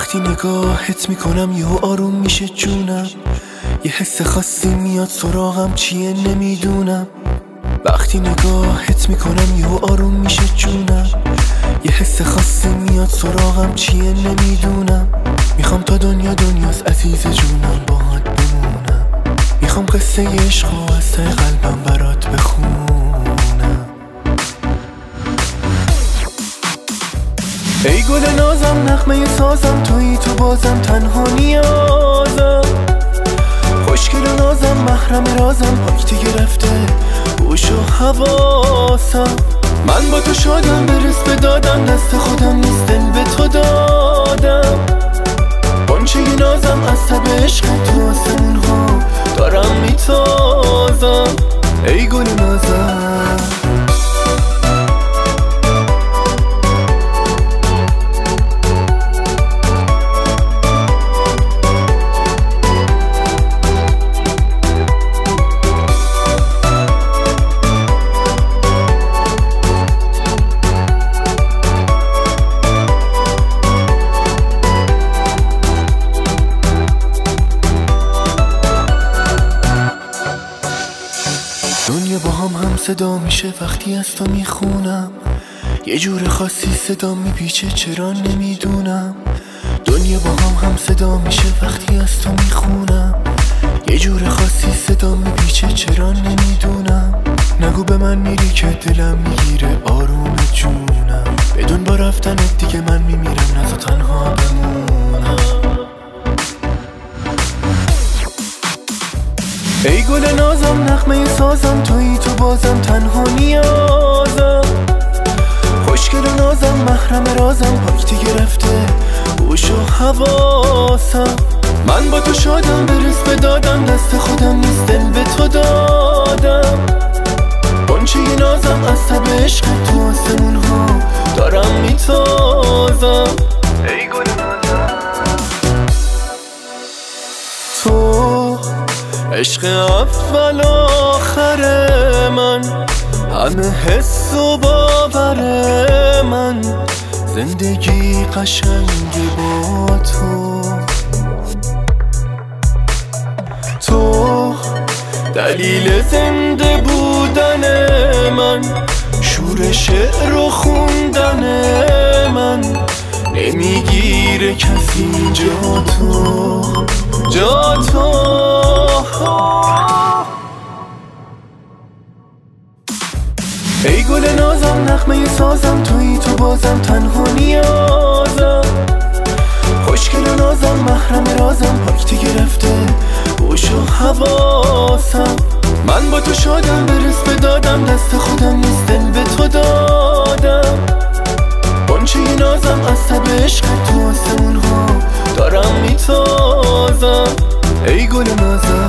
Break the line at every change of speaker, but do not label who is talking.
وقتی نگاهت میکنم یهو آروم میشه جونم، یه حس خاصی میاد سراغم چیه نمیدونم. وقتی نگاهت میکنم یهو آروم میشه جونم، یه حس خاصی میاد سراغم چیه نمیدونم. میخوام تا دنیاست عزیز جونم باهات بمونم، میخوام قصه عشق و از ته قلبم برات بخونم. ای گل نازم نغمه سازم، تویی تو بازم تنها نیازم. خوشگل و نازم محرم رازم، پاکتی گرفته گوش و حواسم. من با تو شادم برس به دادم، دست خودم نیست دل به تو دادم. بانچه نازم از تب عشق تو آسمون ها دارم میتازم. ای گل نازم دنیا با هم صدا میشه وقتی از تو میخونم، یه جور خاصی صدا میپیچه چرا نمیدونم. دنیا با هم صدا میشه وقتی از تو میخونم، یه جور خاصی صدا میپیچه چرا نمیدونم. نگو به من میری که دلم میگیره آروم جونم، بدون با رفتنت دیگه من میمیرم نزا تنها بمونم. ای گل نازم نغمه سازم، تویی تو بازم تنها نیازم. خوشگل و نازم محرم رازم، پاکتی گرفته گوش و حواسم. من با تو شادم برس به دادم، دست خودم نیست دل به تو دادم. بانچه نازم از تب عشق تو آسمون ها دارم میتازم. ای گل نازم تو عشق اول آخر من، همه حس و باور من. زندگی قشنگه با تو دلیل زنده بودن من، شور شعر و خوندن من. نمیگیره کسی جا تو ای گل نازم نغمه سازم، تویی تو بازم تنها نیازم. خوشگل و نازم محرم رازم، پاکتی گرفته گوش و حواسم. من با تو شادم برس به دادم، دست خودم نیست دل به تو دادم. بانچه نازم از تب عشق تو آسمون ها دارم میتازم. ای گل نازم